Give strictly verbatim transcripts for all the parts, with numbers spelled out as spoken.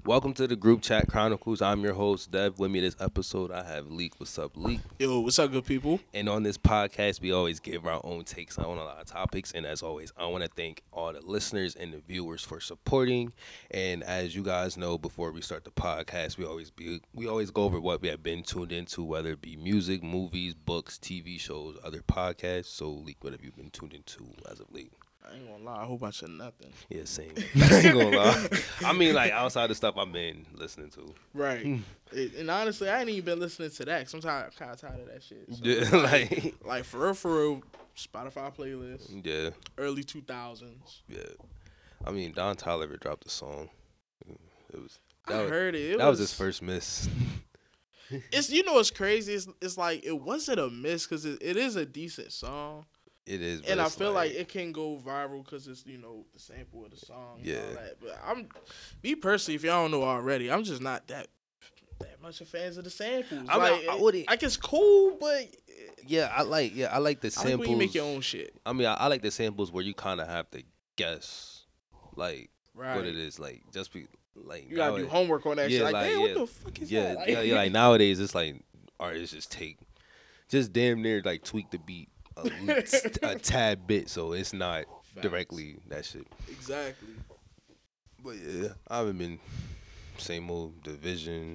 Welcome to the Group Chat Chronicles. I'm your host, Dev. With me this episode, I have Leak. What's up, Leak? Yo, what's up, good people? And on this podcast, we always give our own takes on a lot of topics. And as always, I want to thank all the listeners and the viewers for supporting. And as you guys know, before we start the podcast, we always be we always go over what we have been tuned into, whether it be music, movies, books, T V shows, other podcasts. So, Leak, what have you been tuned into as of late? I ain't gonna lie, a whole bunch of nothing. Yeah, same. I ain't gonna lie. I mean, like outside the stuff I've been listening to. Right. It, and honestly, I ain't even been listening to that. Cause I'm tired, kind of tired of that shit. So Yeah, like, like for real, for real, Spotify playlist, yeah, early two thousands. yeah. I mean, Don Toliver dropped a song. It was I that, was, heard it. it that was his first miss. It's you know what's crazy? It's, it's like it wasn't a miss because it, it is a decent song, It is, but and I it's feel like, it can go viral because it's you know the sample of the song. And Yeah. all that. But I'm me personally, if y'all don't know already, I'm just not that that much of fans of the samples. I mean, like, I it- wouldn't- like it's cool, but yeah, I like yeah, I like the I samples. like when you make your own shit. I mean, I, I like the samples where you kind of have to guess, like Right. what it is, like just be like You gotta do nowadays- homework on that Yeah, shit. Like, like, damn, yeah. what the fuck is Yeah, that? yeah, yeah. Like nowadays, it's like artists just take, just damn near like tweak the beat a, a tad bit, so it's not Facts. directly that shit. Exactly. But yeah, I haven't been same old division.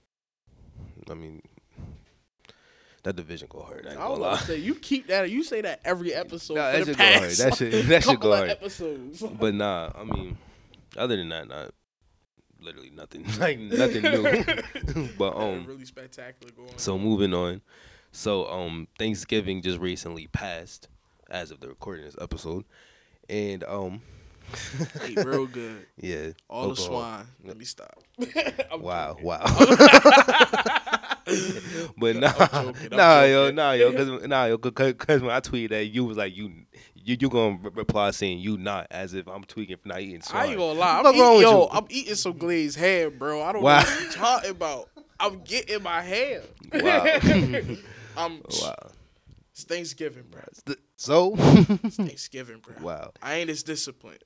I mean, that division go hard. I ain't I was gonna about lie. to say you keep that. You say that every episode Nah, for that the shit go hard. past That shit, that shit couple go of hard. episodes. But nah, I mean, other than that, not literally nothing. Like nothing new. But um, really spectacular going. so moving on. So um, Thanksgiving just recently passed, as of the recording of this episode, and um, Ate real good. yeah, All the alcohol. swine. Let me stop. I'm Wow, joking. wow. But nah, I'm joking, I'm nah, yo, joking. nah, yo, cause nah, yo, cause, cause when I tweeted that, you was like, you, you, you gonna re- reply saying you not, as if I'm tweaking for not eating swine. I ain't gonna lie. I'm What's wrong eating, with yo, you? I'm eating some glazed ham, bro. I don't Wow. know what you talking about. I'm getting my ham. Wow. I'm. Wow. It's Thanksgiving, bro. So, It's Thanksgiving, bro. wow. I ain't as disciplined.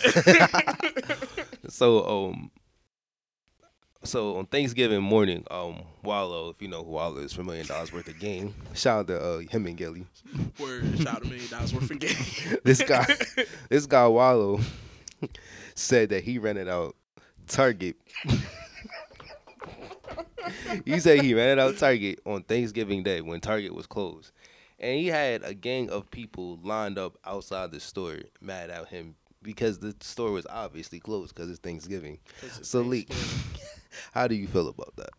So, um, so on Thanksgiving morning, um, Wallow, if you know who Wallow is, for a million dollars worth of game. Shout out to uh, him and Gilly. Word, shout out a million dollars worth of game. This guy, this guy Wallow, said that he rented out Target. He said he rented out Target on Thanksgiving Day when Target was closed, and he had a gang of people lined up outside the store, mad at him because the store was obviously closed because it's Thanksgiving. 'Cause it's So, Leak, Thanksgiving. how do you feel about that?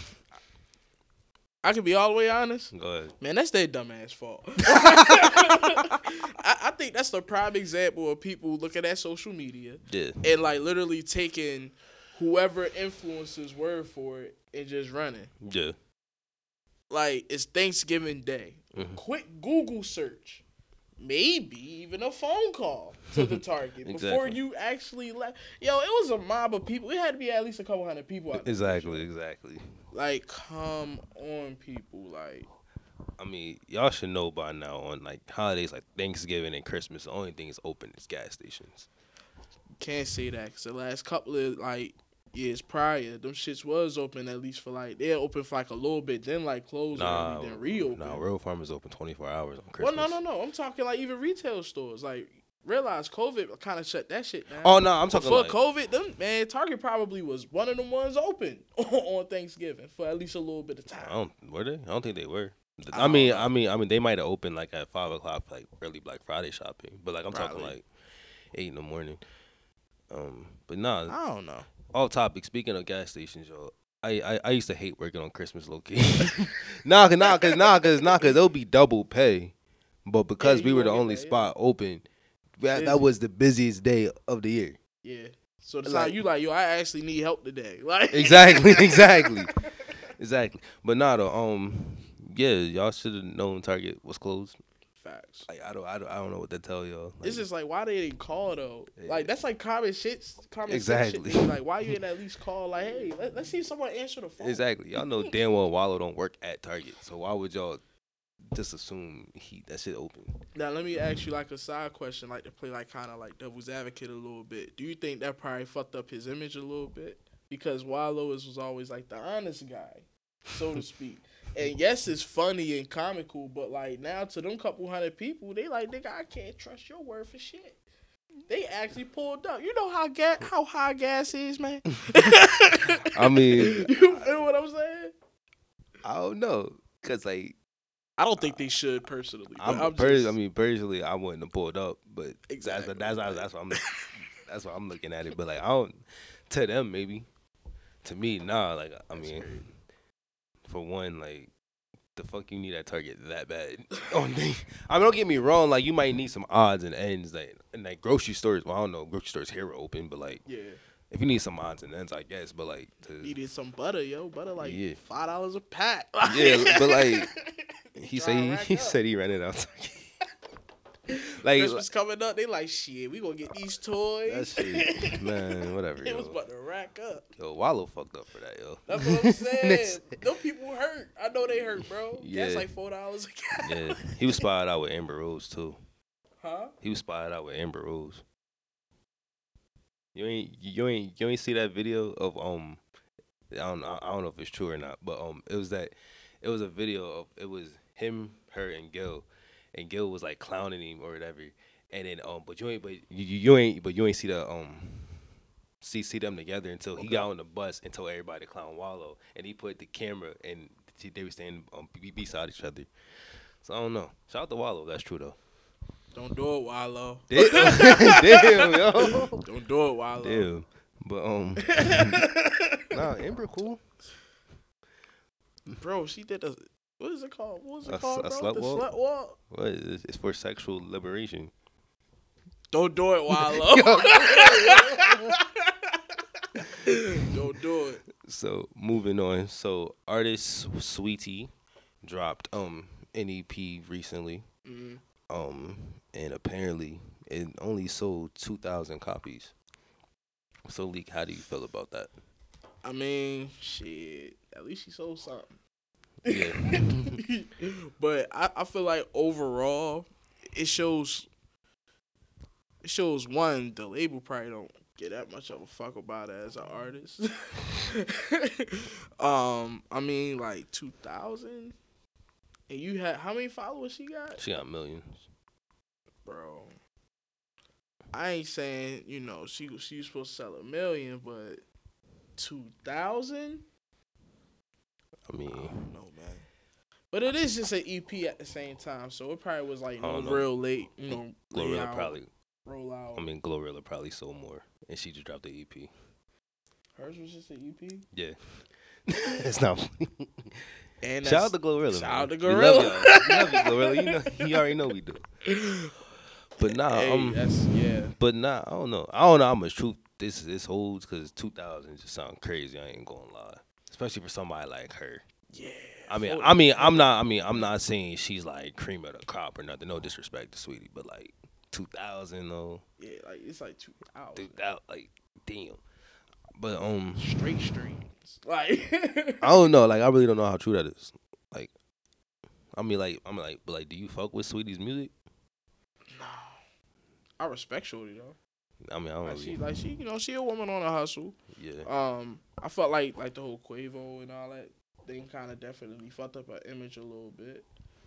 I can be all the way honest. Go ahead. Man, that's their dumbass fault. I, I think that's the prime example of people looking at social media Yeah. and like literally taking whoever influencer's word for it and just running. Yeah. Like, it's Thanksgiving Day. Mhm. Quick Google search. Maybe even a phone call to the Target before Exactly. you actually left. Yo, it was a mob of people. It had to be at least a couple hundred people out there. Exactly. Exactly. Like, come on, people. Like, I mean, y'all should know by now on like holidays like Thanksgiving and Christmas, the only thing is open is gas stations. can't say that because the last couple of like years prior, them shits was open at least for like they're open for like a little bit, then like close Nah, early, then reopen. nah, Real Farm is open twenty-four hours on well, Christmas. no, no, no. I'm talking like even retail stores. Like, realize COVID kind of shut that shit down. Oh no, I'm talking Before like COVID, them man, Target probably was one of the ones open on Thanksgiving for at least a little bit of time. I don't were they? I don't think they were. I I, don't mean, know. I mean, I mean, they might have opened like at five o'clock, like early Black Friday shopping. But like I'm Probably. talking like eight in the morning. Um, but nah, I don't know. all topic. Speaking of gas stations, yo, I, I, I used to hate working on Christmas low key. nah, cause nah, cause nah, cause nah, cause it'll be double pay. But because Yeah, we you were the gonna get only that, yeah. spot open, that, Busy. that was the busiest day of the year. Yeah. So it's Like- like you like yo, I actually need help today. Like Exactly, exactly, exactly. But nah, though, um, yeah, y'all should have known Target was closed. Facts. Like I don't, I don't, I don't know what to tell y'all. Like, It's just like why they didn't call though. Yeah. Like that's like common shit. Common Exactly. sense shit. Like why you didn't at least call? Like hey, let, let's see if someone answer the phone. exactly. Y'all know damn well Wallow don't work at Target, so why would y'all just assume he that shit open? Now let me ask you like a side question, like to play like kind of like devil's advocate a little bit. Do you think that probably fucked up his image a little bit? because Wallow is, was always like the honest guy, so to speak. And yes, it's funny and comical, but like now to them couple hundred people, they like, nigga, I can't trust your word for shit. They actually pulled up. You know how gas, how high gas is, man. I mean, you know what I'm saying? I don't know, cause like I don't think they should personally. But I'm, I'm pers- just, I mean, personally, I wouldn't have pulled up, but Exactly, that's that's that's, that's what I'm that's what I'm looking at it. But like, I don't to them maybe, to me, nah. Like, I That's mean, crazy. for one, like, the fuck you need that Target that bad? Oh, they- I mean, don't get me wrong. Like, you might need some odds and ends, like, in like grocery stores. Well, I don't know, grocery stores here are open, but like, Yeah. if you need some odds and ends, I guess. But like, to, Needed some butter, yo. Butter like Yeah. five dollars a pack. yeah, but like, he Tryna said he, rack he up. said he rented out Target. Like, Christmas coming up, they like, shit, we gonna get these toys. that shit, man, whatever. It was Yo, about to rack up. yo, Wallow fucked up for that, yo. That's what I'm saying. That's- Them people hurt. I know they hurt, bro. Yeah. That's like four dollars a gallon. Yeah, he was spotted out with Amber Rose too. Huh? He was spotted out with Amber Rose. You ain't you ain't you ain't see that video of um I don't know I don't know if it's true or not, but um it was that it was a video of it was him, her, and Gil, and Gil was like clowning him or whatever, and then um but you ain't but you, you you ain't but you ain't see the um see see them together until he Okay. got on the bus and told everybody to clown Wallow, and he put the camera and they were standing um, be- beside each other. So I don't know. Shout out to Wallow. That's true though. Don't do it, Wallow. Damn, damn, yo. Don't do it, Wallow. Damn. But um, nah, Amber cool. Bro, she did a, what is it called? What was it A- called, a bro? slut the walk? slut walk? What is it's for sexual liberation. Don't do it, Wallow. Don't do it. So moving on. So artist Sweetie dropped um an E P recently. Mm. Um, and apparently it only sold two thousand copies. So Leak, how do you feel about that? I mean, shit. At least she sold something. Yeah. But I, I feel like overall, it shows. It shows one, the label probably don't get that much of a fuck about it as an artist. um, I mean, like two thousand, and you had how many followers she got, She got millions. bro? I ain't saying you know she she was supposed to sell a million, but two thousand. I mean, I don't know, man. But it is just an E P at the same time, so it probably was like I no don't know. real late, you know, lay Glorilla out, probably roll out. I mean Glorilla probably sold more and she just dropped the E P. Hers was just an E P. Yeah. It's not And shout out that's- to Glorilla. shout man. out to We love Gorilla. y'all. We love you, Glorilla. You know, you already know we do. But nah, Hey, um, that's yeah. but nah, I don't know. I don't know how much truth this this holds because two thousand just sound crazy. I ain't gonna lie, especially for somebody like her. Yeah. I mean, forty I mean, I'm not. I mean, I'm not saying she's like cream of the crop or nothing. No disrespect to Sweetie, but like two thousand though, Yeah, like it's like two hours. two thousand, like damn. But um, Straight streams. Like I don't know. Like I really don't know how true that is. Like, I mean, like I'm like, but like, do you fuck with Sweetie's music? No. I respect Shorty though. I mean, I don't Like really. she like she you know, she a woman on a hustle. Yeah. Um I felt like like the whole Quavo and all that thing kinda definitely fucked up her image a little bit.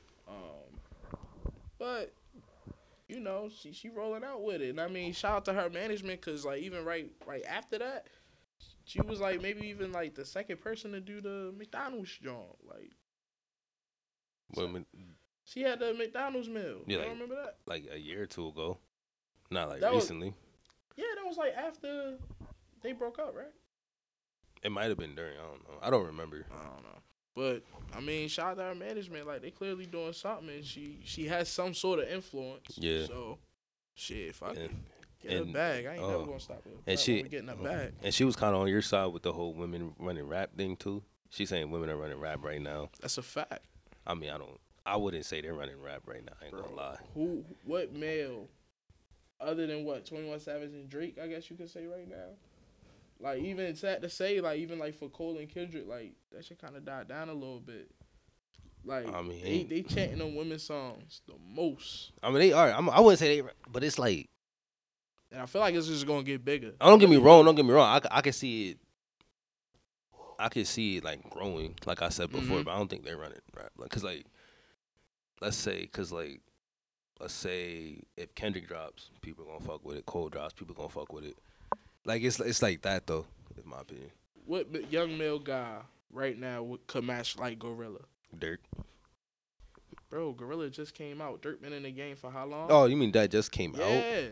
Um but you know, she she rolling out with it. And I mean, shout out to her management cause like even right right after that, she was like maybe even like the second person to do the McDonald's joint. Like Well, I mean, she had the McDonald's meal. Yeah, you like- don't remember that? like a year or two ago, not like That was- recently. Yeah, that was like after they broke up, right? It might have been during. I don't know. I don't remember. I don't know. But I mean, shout out to her management. Like they clearly doing something, and she she has some sort of influence. Yeah. So, shit, fuck it. And, Get her and- bag. I ain't never oh. gonna stop her. and Stop she- her from getting her bag. and she was kind of on your side with the whole women running rap thing too. She's saying women are running rap right now. That's a fact. I mean, I don't. I wouldn't say they're running rap right now. I ain't gonna lie. Who? What male? Other than what twenty-one Savage and Drake, I guess you could say right now. Like even it's sad to say, like even like for Cole and Kendrick, like that shit kind of died down a little bit. Like I mean, they they chanting on women's songs the most, I mean, they are. I'm, I wouldn't say they, but it's like. and I feel like it's just gonna get bigger. Don't get me wrong. Don't get me wrong. I, c- I can see it I could see it like growing, like I said before, Mm-hmm. but I don't think they're running rap. Like, cause like, let's say, cause like, let's say if Kendrick drops, people gonna fuck with it. Cole drops, people gonna fuck with it. Like it's it's like that though, in my opinion. What b- young male guy right now would, could match like Gorilla? Dirk. Bro, Gorilla just came out. Dirk been in the game for how long? Oh, you mean that just came out? yeah.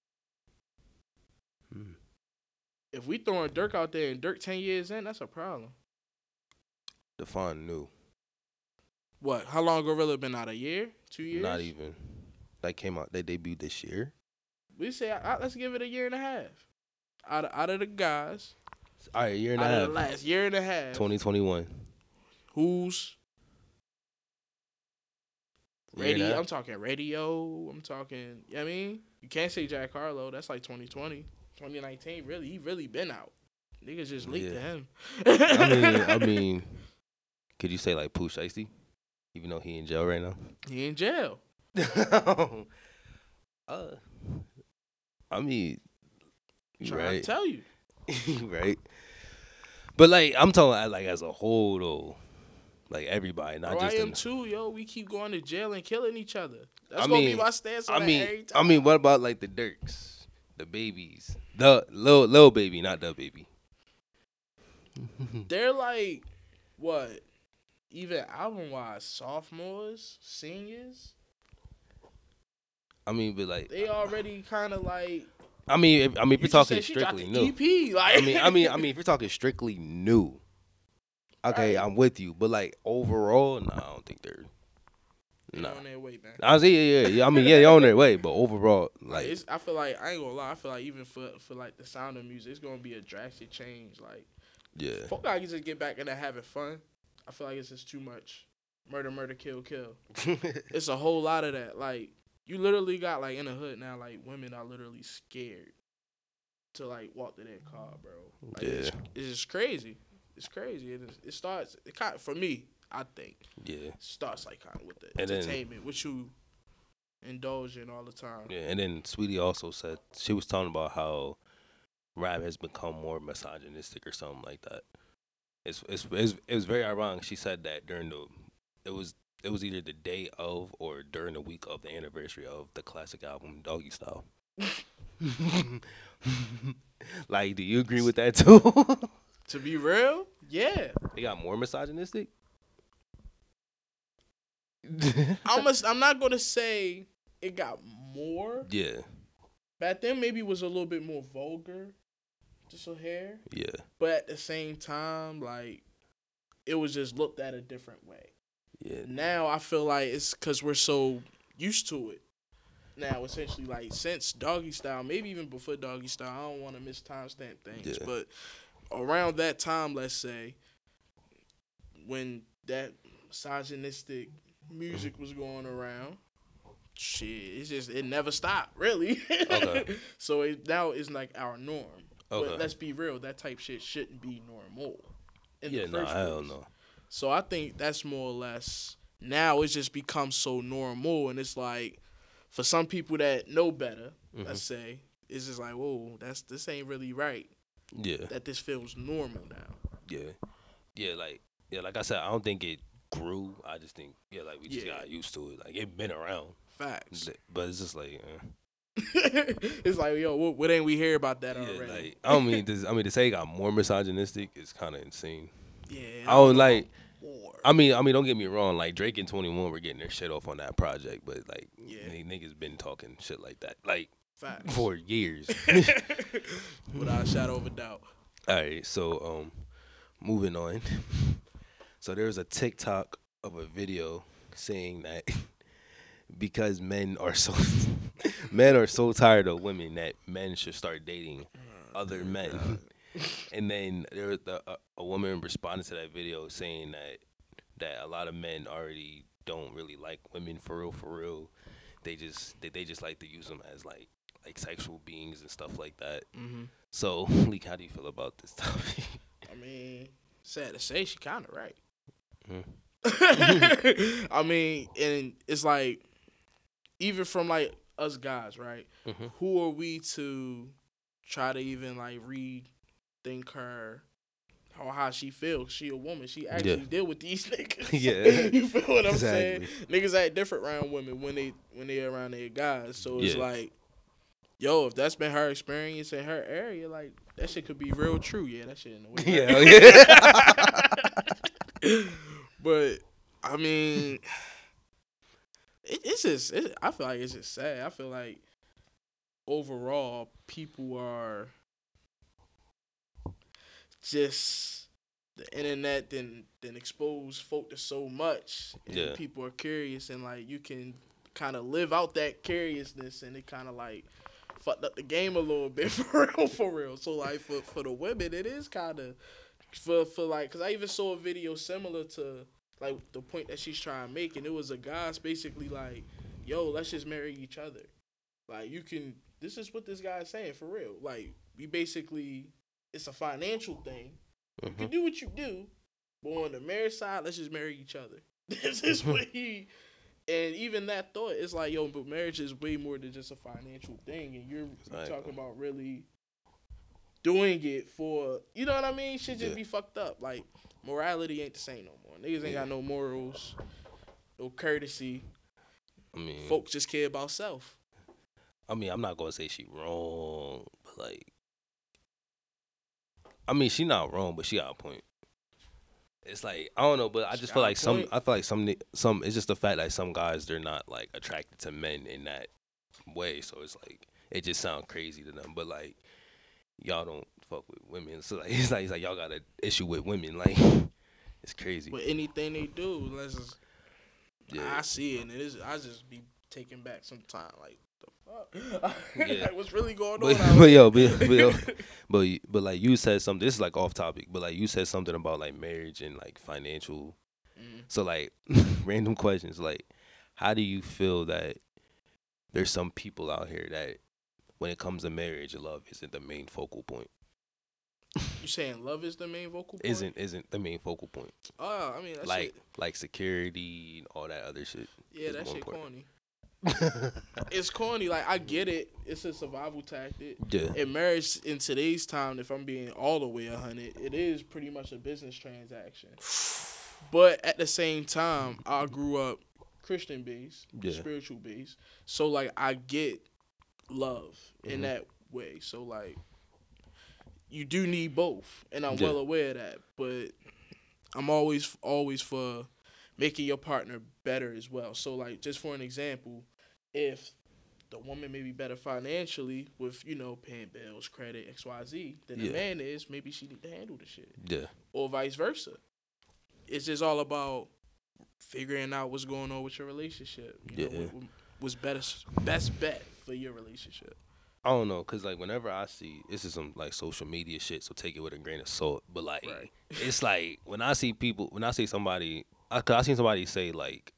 Hmm. If we throwing Dirk out there and Dirk ten years in, that's a problem. Define new. What? How long Gorilla been out? A year? Two years? Not even. That came out. They debuted this year. We say I, I- let's give it a year and a half. Out of, out of the guys, All right, year and a out of the half. last year and a half, twenty twenty-one. who's Year and a radio? half? I'm talking radio. I'm talking. You know what I mean, you can't say Jack Harlow. That's like twenty twenty, twenty nineteen. Really, he really been out. Niggas just leaked to Yeah. him. I mean, I mean, could you say like Pooh Shiesty, even though he in jail right now? he in jail. uh, I mean, you Trying right, to tell you. right. But like, I'm talking like as a whole though, like everybody, not Bro, just. I am in- too, yo. We keep going to jail and killing each other. That's I gonna mean- be my stance on I that mean, every I time. mean, what about like the Dirks, the babies, the little little baby, not the baby. They're like, what? Even album wise, sophomores, seniors, I mean, but like, they already kind of like. I mean, if, I mean, if You you're just talking said she dropped strictly an new. E P, like. I mean, I mean, I mean, if you're talking strictly new, okay, Right. I'm with you. But like overall, no, I don't think they're. They No, on their way, man. I see, yeah, yeah, yeah. I mean, yeah, they're on their way, but overall, Like, like, it's, I feel like I ain't gonna lie. I feel like even for for like the sound of music, it's gonna be a drastic change. Like, yeah, folk gotta just get back into having fun. I feel like it's just too much murder, murder, kill, kill. It's a whole lot of that. Like, you literally got like in the hood now, like women are literally scared to like walk to their car, bro. Like, it's, Yeah. it's just crazy. It's crazy. It, is, it starts it kind of, for me. I think yeah, it starts like kind of with the And then- entertainment, which you indulge in all the time. yeah. And then Sweetie also said she was talking about how rap has become more misogynistic or something like that. It's it's, it's it was very ironic. She said that during the it was it was either the day of or during the week of the anniversary of the classic album Doggy Style. Like, do you agree with that too? To be real, yeah. They got more misogynistic. I'm a, I'm not gonna say it got more. Yeah, Back then, maybe it was a little bit more vulgar, just a hair. yeah, But at the same time, like, it was just looked at a different way. yeah, Now I feel like it's because we're so used to it. Now, essentially, like, since Doggy Style, maybe even before Doggy Style, I don't want to miss timestamp things, Yeah. but around that time, let's say, when that misogynistic music was going around, shit, it's just, it never stopped, really. Okay. So it, now it's like our norm. Okay. But let's be real, that type shit shouldn't be normal. In yeah. the No, first hell place. no. So I think that's more or less, now it's just become so normal, and it's like, for some people that know better, Mhm. let's say, it's just like, whoa, that's this ain't really right. Yeah, That this feels normal now. yeah, yeah. Like, yeah, like I said, I don't think it grew. I just think, yeah, like we just Yeah. got used to it. Like it been around, Facts. but it's just like, eh. It's like, yo, what, what ain't we hear about that yeah, already? like I don't mean this. I mean to say it got more misogynistic is kind of insane. yeah, I don't know like. more. I mean, I mean, don't get me wrong. Like Drake and twenty-one were getting their shit off on that project, but like, Yeah. n- niggas been talking shit like that, like Facts. for years. Without a shadow of a doubt. All right, so um, moving on. So there was a TikTok of a video saying that because men are so men are so tired of women that men should start dating other men. And then there was the, a, a woman responded to that video saying that that a lot of men already don't really like women for real, for real. They just they, they just like to use them as like like sexual beings and stuff like that. Mm-hmm. So, Leak, how do you feel about this topic? I mean, sad to say, she kind of right. Mhm. I mean, and it's like, even from like us guys, right? Mhm. Who are we to try to even like rethink her, how, how she feels. She a woman. She actually Yeah. deal with these niggas. Yeah. You feel what I'm Exactly. saying? Niggas act different around women when they when they around their guys. So it's Yeah. like, yo, if that's been her experience in her area, like that shit could be real true. Yeah, that shit in the way. Yeah. Yeah. But I mean, it, it's just. It, I feel like it's just sad. I feel like overall people are just the internet then then expose folk to so much, and Yeah. people are curious, and like you can kind of live out that curiousness, and it kind of like fucked up the game a little bit for real, for real. So like for for the women, it is kind of for for like, cause I even saw a video similar to like the point that she's trying to make, and it was a guy's basically like, yo, let's just marry each other. Like you can. This is what this guy is saying for real. Like we basically, it's a financial thing. You Mhm. can do what you do, but on the marriage side, let's just marry each other. This is what he. And even that thought, it's like, yo, but marriage is way more than just a financial thing, and you're, you're Exactly. talking about really doing it for, you know what I mean? Shit just Yeah. be fucked up. Like morality ain't the same no more. Niggas ain't Yeah. got no morals, no courtesy. I mean, Folks just care about self. I mean, I'm not gonna say she wrong, but like, I mean, she not wrong, but she got a point. It's like I don't know, but I She just got feel a like some. point. I feel like some. ni- Some. It's just the fact that some guys they're not like attracted to men in that way. So it's like it just sounds crazy to them. But like y'all don't fuck with women. So like it's like it's like y'all got an issue with women. Like it's crazy. But anything they do, let's just, Yeah. I see it, and it is. I just be taken back sometimes. Like the fuck, Yeah. like what's really going But, on? out but here? yo, but, but yo, but y- but like you said something. This is like off topic, but like you said something about like marriage and like financial. Mm. So like random questions like, how do you feel that there's some people out here that when it comes to marriage, love isn't the main focal point. You saying love is the main vocal point? Isn't isn't the main focal point. Oh, I mean that like shit. like security and all that other shit. Yeah, is that more shit important. corny. It's corny. Like I get it. It's a survival tactic. Yeah. And marriage in today's time, if I'm being all the way a hundred, it is pretty much a business transaction. But at the same time, I grew up Christian based, Yeah. spiritual based. So like I get love in Mhm. that way. So like you do need both, and I'm Yeah. well aware of that. But I'm always always for making your partner better as well. So like just for an example, if the woman may be better financially with, you know, paying bills, credit, X Y Z, than Yeah. the man is, maybe she need to handle the shit. Yeah. Or vice versa. It's just all about figuring out what's going on with your relationship. You know, Yeah. what, what- what's better, best bet for your relationship. I don't know, cause like whenever I see this is some like social media shit, so take it with a grain of salt. But like, Right. it's like when I see people, when I see somebody, I, cause I seen somebody say like,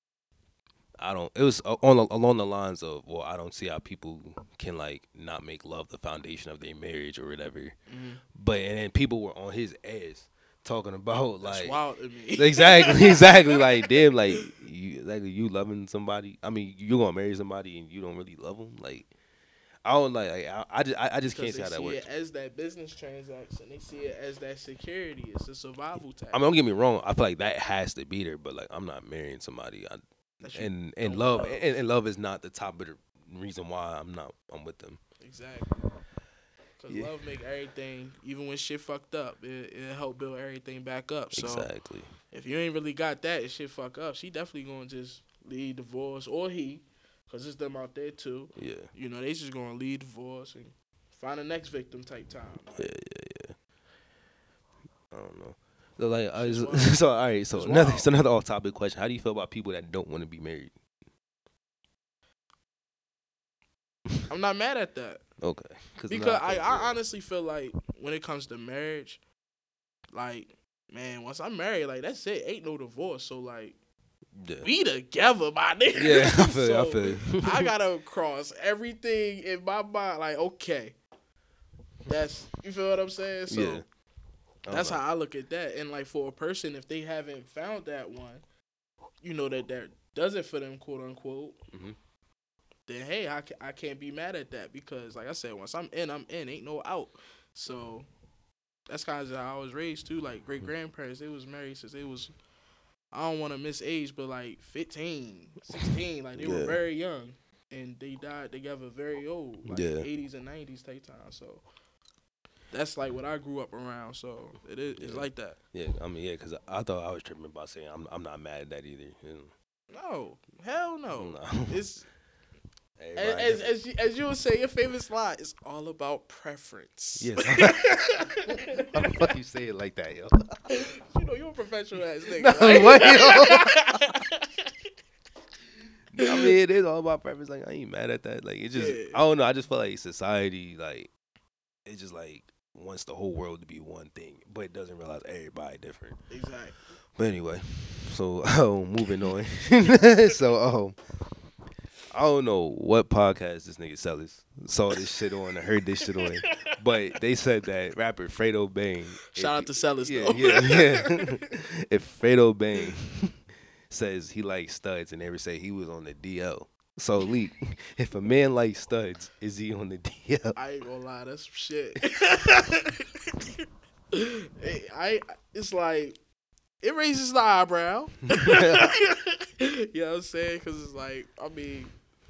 I don't. It was uh, on along the lines of, well, I don't see how people can like not make love the foundation of their marriage or whatever. Mhm. But and then people were on his ass talking about That's like wild to me. exactly, exactly like damn, like you like you loving somebody. I mean, you gonna marry somebody and you don't really love them, like. I don't like. like I, I just. I, I just can't Because see they how that see works. it as that business transaction. They see it as that security. It's a survival tactic. I mean, don't get me wrong. I feel like that has to be there, but like, I'm not marrying somebody. I, That you and and don't love, love. And, and love is not the top of the reason why I'm not. I'm with them. Exactly. Because Yeah. love make everything, even when shit fucked up, it, it help build everything back up. So Exactly. if you ain't really got that and shit fuck up, she definitely gonna just lead divorce, or he, because it's them out there too. Yeah. You know, they just gonna lead divorce and find the next victim type time. Like, Yeah. Yeah. Yeah. I don't know. So like, I Shit's just, wild. so all right. So It's another, wild. so another off-topic question. How do you feel about people that don't want to be married? I'm not mad at that. Okay. Because nah, I, feel- I yeah. honestly feel like when it comes to marriage, like, man, once I'm married, like, that's it. Ain't no divorce. So, like, Yeah. we together, my nigga. Yeah. I feel. you, I So, feel. you. I gotta cross everything in my mind. Like, okay, that's, you feel what I'm saying? So Yeah. that's I'm how I look at that. And like for a person, if they haven't found that one, you know, that that does it for them, quote unquote. Mhm. Then hey, I, ca- I can't be mad at that because, like I said, once I'm in, I'm in. Ain't no out. So that's kind of how I was raised too. Like great grandparents, they was married since they was, I don't want to miss age, but like fifteen, sixteen, like they Yeah. were very young, and they died together very old, like Yeah. eighties and nineties type time. So that's like what I grew up around. So it is it's Yeah. like that. Yeah, I mean, yeah, because I thought I was tripping about saying I'm I'm not mad at that either. You know? No, hell no. No. It's Everybody as, as, different. as, you, as you would say, your favorite slide, it's all about preference. Yes. How the fuck you say it like that, yo? You know, you're a professional ass nigga. No, right? what, yo? I mean, it is all about preference. Like, I ain't mad at that. Like, it just, Yeah. I don't know. I just feel like society, like, it just like wants the whole world to be one thing, but it doesn't realize everybody different. Exactly. But anyway, so um, moving on. so um, I don't know what podcast this nigga Sellers saw this shit on or heard this shit on, but they said that rapper Fredo Bang. Shout if- out to Sellers, yeah, though. yeah, yeah. If Fredo Bang says he likes studs and never say he was on the D L. So, Lee, if a man likes studs, is he on the D L? I ain't gonna lie, that's some shit. Hey, I it's like it raises the eyebrow. You know what I'm saying? Because it's like, I mean,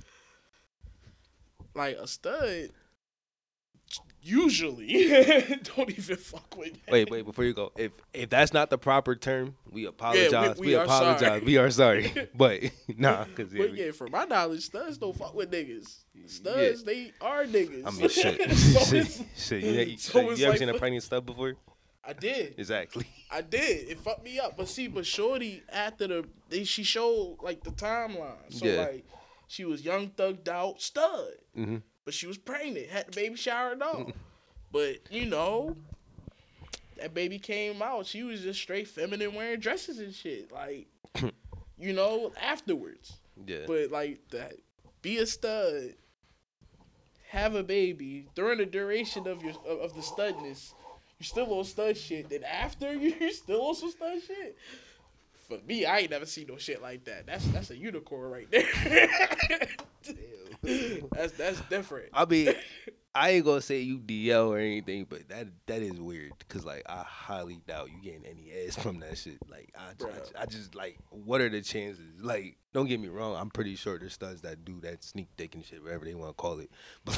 like a stud usually don't even fuck with that. Wait, wait, before you go, if if that's not the proper term, we apologize. we we are apologize. sorry. We are sorry. But nah, because yeah, But we- yeah, from my knowledge, studs don't fuck with niggas. Studs, they are niggas. I mean, shit, So shit, it's- shit. You, you, so you it's ever like seen a fu- pregnant stud before? I did. Exactly. I did. It fucked me up. But see, but Shorty after the they, she showed like the timeline. So Yeah. like she was young, thugged out, stud, hmm but she was pregnant, had the baby shower and all. But you know, that baby came out. She was just straight feminine, wearing dresses and shit. Like, you know, afterwards. Yeah. But like that, be a stud, have a baby during the duration of your of, of the studness. You still on stud shit. Then after you, you still on some stud shit. For me, I ain't never seen no shit like that. That's that's a unicorn right there. that's that's different. I mean, I ain't gonna say you D L or anything, but that that is weird. Cause like I highly doubt you getting any ass from that shit. Like I, ju- I, Bruh. ju- I just like, what are the chances? Like, don't get me wrong. I'm pretty sure there's studs that do that sneak dick and shit, whatever they want to call it. But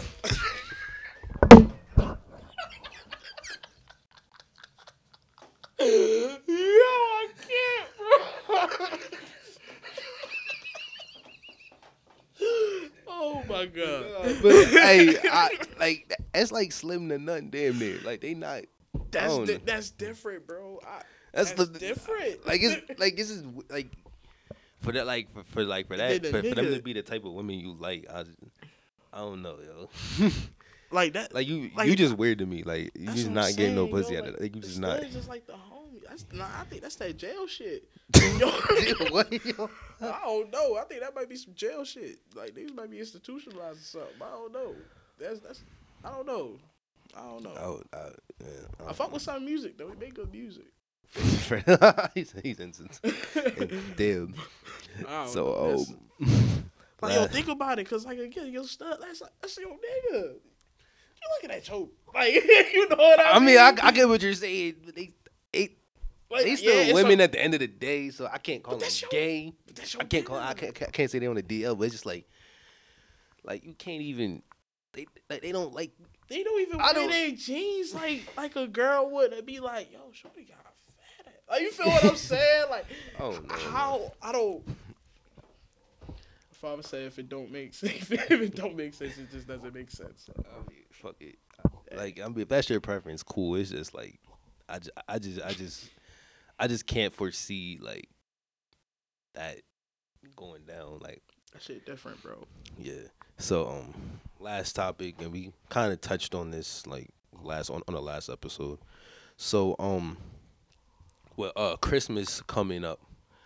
Yo, I can't, bro. Oh my god. but hey, I like that's like slim to nothing, damn near. Like they not. That's don't di- know. that's different, bro. I, That's, that's the different. Like it's like this is like for that like for, for like for that Then for, the for them to nigga- be the type of women you like. I just, I don't know, yo. like that. Like you, Like, you just weird to me. Like you That's just what I'm not getting no saying, pussy yo, out of like, it. Like you the just not. stud's just like the homie. That's nah, I think that's that jail shit. Yo, What, yo? I don't know. I think that might be some jail shit. Like these might be institutionalized or something. I don't know. That's that's. I don't know. I don't know. I, I, yeah, I fuck with some music though. We make good music. he's he's instant. Damn. I don't So know. That's- um, like yo, la- think about it, cause like again, your stud. That's like that's your nigga. You looking at your like you know what I, I mean? mean, I, I get what you're saying. But they, they, Like, they yeah, still it's women a- at the end of the day, so I can't call But them that's your- gay. but that's your I can't call. I nigga. can't, I can't say they on the D L, but it's just like, like you can't even. They like they don't like. They don't even I wear don't- their jeans like like a girl would. And be like, yo, shorty got a fat ass. Like you feel what I'm saying? Like Oh no. how I don't. Father said if it don't make sense, if it don't make sense, it just doesn't make sense. I mean, fuck it. Like I mean, if that's your preference, cool. It's just like, I just, I just, I just, I just can't foresee like that going down. Like, That shit different, bro. yeah. So um, last topic, and we kind of touched on this like last on on the last episode. So um, well, uh, Christmas coming up.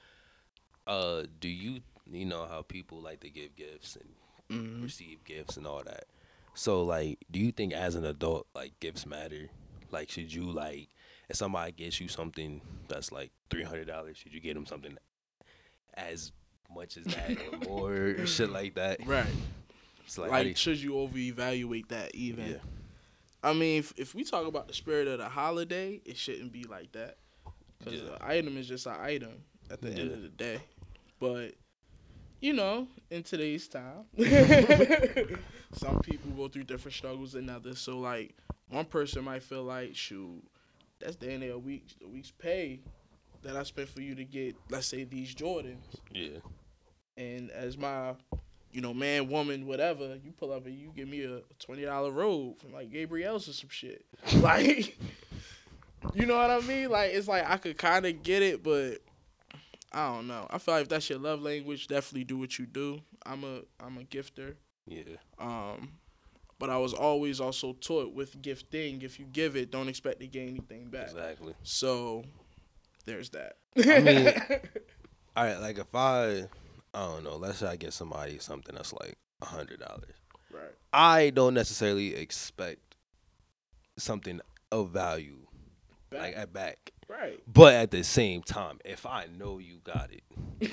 Uh, do you you know how people like to give gifts and Mm-hmm. receive gifts and all that? So like, do you think as an adult like gifts matter? Like, should you like if somebody gets you something that's like three hundred dollars, should you get them something as much as that or more or shit like that? Right. It's like, how do Like, should you over evaluate that even? Yeah. I mean, if, if we talk about the spirit of the holiday, it shouldn't be like that. Because Yeah. an item is just an item at the end Yeah. of the day. But, you know, in today's time, some people go through different struggles than others. So, like, one person might feel like, shoot, that's damn near a week's, a week's pay that I spent for you to get, let's say, these Jordans. Yeah. And as my, you know, man, woman, whatever, you pull up and you give me a twenty dollar robe from like Gabrielle's or some shit. Like, you know what I mean? Like, it's like I could kind of get it, but I don't know. I feel like if that's your love language, definitely do what you do. I'm a I'm a gifter. Yeah. Um, but I was always also taught with gifting, if you give it, don't expect to get anything back. Exactly. So there's that. I mean, all right, like if I, I don't know, let's say I get somebody something that's like a hundred dollars. Right. I don't necessarily expect something of value, Back. like at back. Right. But at the same time, if I know you got it,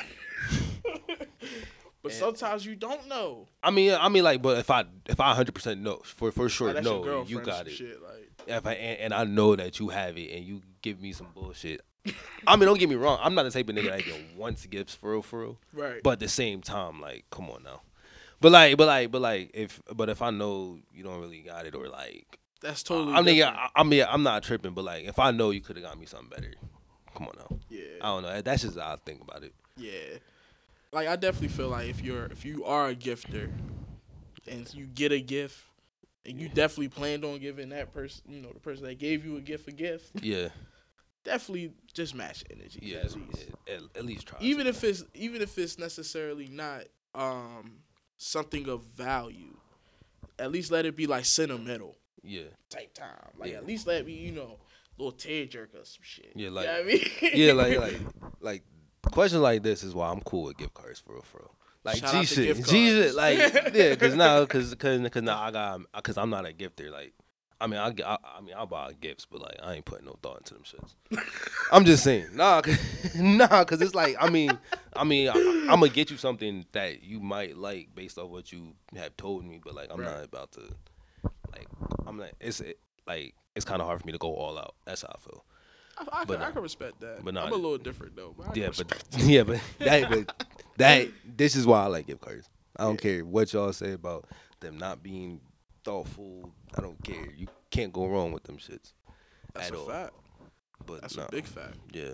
But And- sometimes you don't know. I mean, I mean, like, but if I if I hundred percent know for for sure, Like, that's your no, girlfriend you or got some it. Shit, like. If I and, and I know that you have it, and you give me some bullshit. I mean, don't get me wrong. I'm not the type of nigga that even wants gifts for real, for real. Right. But at the same time, like, come on now. But like, but like, but like, if but if I know you don't really got it, or like, That's totally. I mean, different. I, I mean, I'm not tripping. But like, if I know you could have got me something better, come on now. Yeah. I don't know. That's just how I think about it. Yeah. Like, I definitely feel like if you're if you are a gifter, and you get a gift, and you definitely planned on giving that person, you know, the person that gave you a gift a gift, Yeah. definitely just match energy. Yeah. At At, least. at, at least try. Even to. if it's even if it's necessarily not um something of value, at least let it be like sentimental Yeah. type time. Like, Yeah. at least let me, you know, little tearjerker or some shit. Yeah, You like- know what I mean? Yeah, like like like questions like this is why I'm cool with gift cards for real, for real. Like Shout G out to shit, gift G cards. shit, like yeah, cause now, cause cause cause now I got, cause I'm not a gifter. Like, I mean, I, I, I mean, I'll buy gifts, but like, I ain't putting no thought into them shits. I'm just saying, nah, cause, nah, cause it's like, I mean, I mean, I, I'm gonna get you something that you might like based off what you have told me, but like, I'm Right. not about to, like, I'm not. It's it, like, it's kind of hard for me to go all out. That's how I feel. I, I, But can, I nah. can respect that. But nah. I'm a little different though. But I can Yeah, but respect yeah, but that, but that, this is why I like gift cards. I don't Yeah. care what y'all say about them not being thoughtful. I don't care. You can't go wrong with them shits. That's at a all. fact. But That's nah, a big fact. yeah.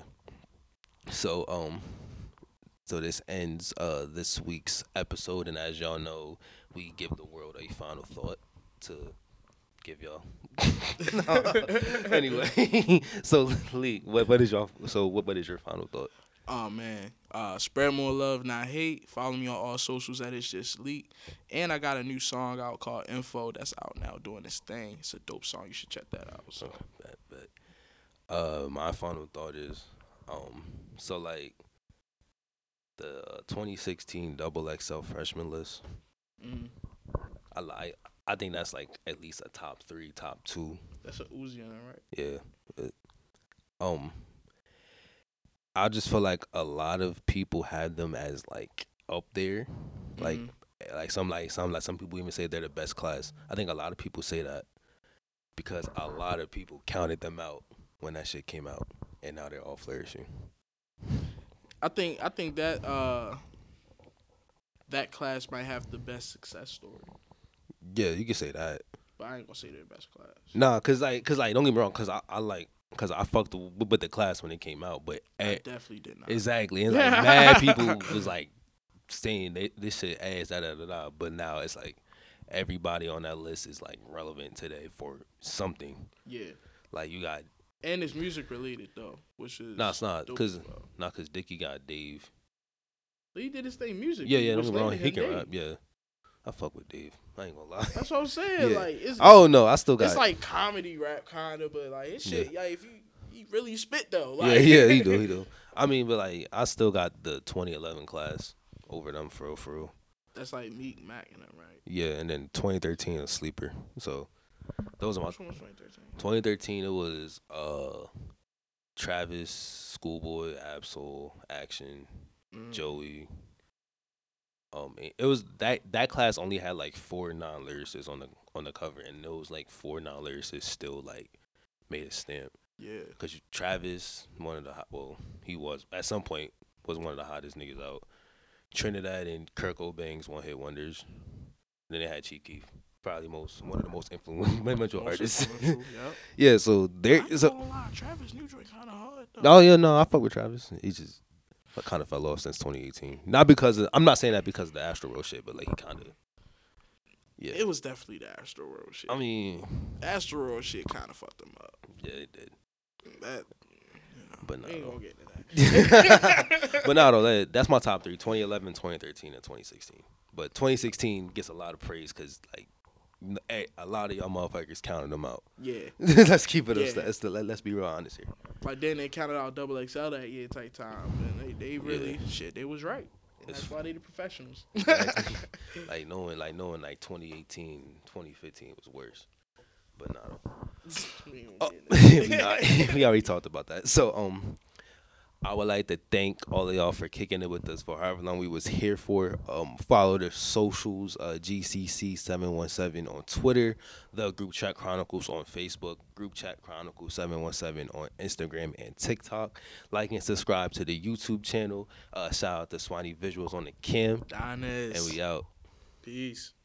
So um, so this ends uh this week's episode, and as y'all know, we give the world a final thought to give y'all. No. Anyway, so Lee, what what is your so what what is your final thought? Oh man, uh, spread more love, not hate. Follow me on all socials at It's Just Leak. And I got a new song out called Info that's out now doing this thing. It's a dope song. You should check that out. So So bet, bet. Uh, my final thought is, um, so like the twenty sixteen Double X L freshman list, mm, I like. I think that's like at least a top three, top two. that's a Uzi in it, right? Yeah. But, um, I just feel like a lot of people had them as like up there, like Mhm. like some like some like some people even say they're the best class. I think a lot of people say that because a lot of people counted them out when that shit came out, and now they're all flourishing. I think I think that uh, that class might have the best success story, Yeah, you can say that. but I ain't gonna say they're the best class. Nah, cause like, cause like, don't get me wrong, cause I, I like, cause I fucked with, with the class when it came out, but I eh, definitely did not. exactly, and like mad people was like saying they, this shit ass da da da da, but now it's like everybody on that list is like relevant today for something. Yeah, Like you got, and it's music related though, which is nah, it's not, dope cause as well. not cause Dickie got Dave. He did his thing music. Yeah, yeah, don't which get me wrong, landed he him can Dave. rap. Yeah, I fuck with Dave. I ain't gonna lie. That's what I'm saying. Yeah. Like it's Oh no, I still got. it's like comedy rap kind of, but like his shit. Yeah, if you he really spit though. Like, yeah, yeah, he do, he do. I mean, but like, I still got the twenty eleven class over them for real, for real. That's like Meek, Mac, and them, right? Yeah, and then twenty thirteen a sleeper. So those are my Which one was twenty thirteen? twenty thirteen. It was uh Travis, Schoolboy, Absol, Action, Mm. Joey. Um, it it was that that class only had like four non lyricists on the on the cover, and those like four dollars is still like made a stamp. Yeah. Cause Travis, one of the hot, well, he was at some point was one of the hottest niggas out. Trinidad and Kirk Obang's one hit wonders. Then they had Chief Keef, probably most one of the most influential Most artists. influential, yep. Yeah, so I there ain't is a. gonna lie, Travis new joint kind of hard though. Oh yeah, no, I fuck with Travis. He just kind of fell off since twenty eighteen. Not because of, I'm not saying that because of the Astro World shit, but like he kind of. Yeah. It was definitely the Astro World shit. I mean, Astro World shit kind of fucked him up. yeah, it did. That, you know, But no. we ain't gonna get into that. But no, though, that, that's my top three: twenty eleven, twenty thirteen, and twenty sixteen. But twenty sixteen gets a lot of praise because like n- hey, a lot of y'all motherfuckers counted them out. Yeah. Let's keep it. Yeah. A, let's, let, let's be real honest here. Like then they counted out Double X L that year type time, and they they really Yeah. shit. They was right. And It's- that's why they the professionals. Exactly. like knowing, like knowing, like twenty eighteen, twenty fifteen was worse. But no, We ain't oh, gonna get into we, that. not, we already talked about that. So um, I would like to thank all of y'all for kicking it with us for however long we was here for. Um, follow the socials, uh, G C C seven one seven on Twitter, the Group Chat Chronicles on Facebook, Group Chat Chronicles seven one seven on Instagram and TikTok. Like and subscribe to the YouTube channel. Uh, shout out to Swanee Visuals on the cam, Diners. and we out. Peace.